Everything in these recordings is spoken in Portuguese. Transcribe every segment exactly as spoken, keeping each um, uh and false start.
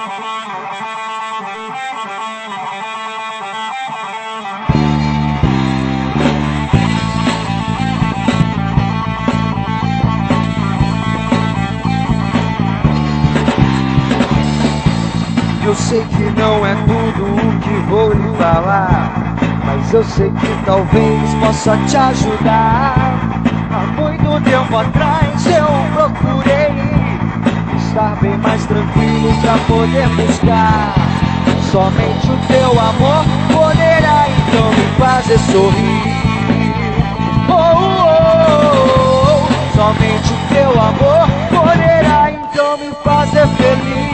Eu sei que não é tudo o que vou lhe falar, mas eu sei que talvez possa te ajudar. Há muito tempo atrás eu procurei estar bem mais tranquilo pra poder buscar. Somente o teu amor poderá então me fazer sorrir. Oh, oh, oh, oh. Somente o teu amor poderá então me fazer feliz.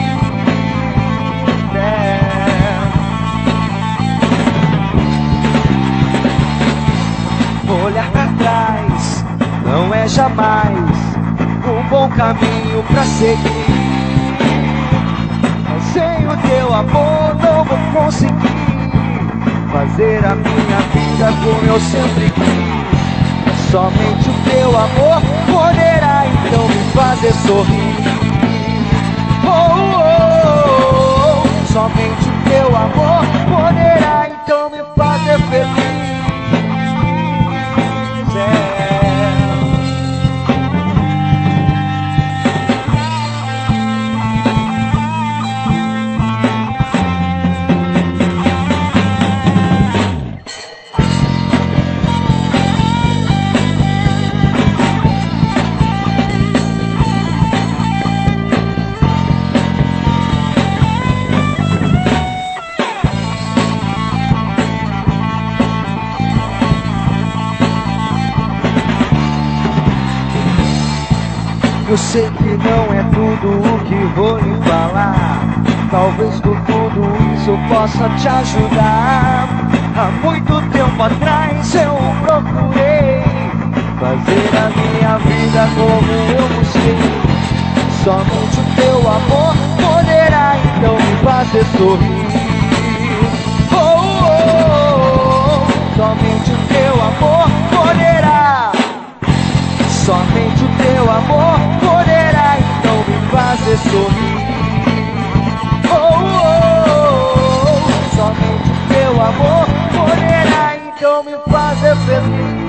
Olhar pra trás não é jamais um bom caminho pra seguir. Mas sem o teu amor não vou conseguir fazer a minha vida como eu sempre quis. Somente o teu amor poderá então me fazer sorrir. Oh, oh, oh, oh. Somente o teu amor poderá então me fazer feliz. Eu sei que não é tudo o que vou lhe falar, talvez com tudo isso eu possa te ajudar. Há muito tempo atrás eu procurei fazer a minha vida como eu busquei. Somente o teu amor poderá então me fazer sorrir. Oh, oh, oh, oh. Somente o teu amor poderá. Somente o teu amor poderá então me fazer sorrir. Oh, oh, oh, oh. Somente o teu amor poderá então me fazer feliz.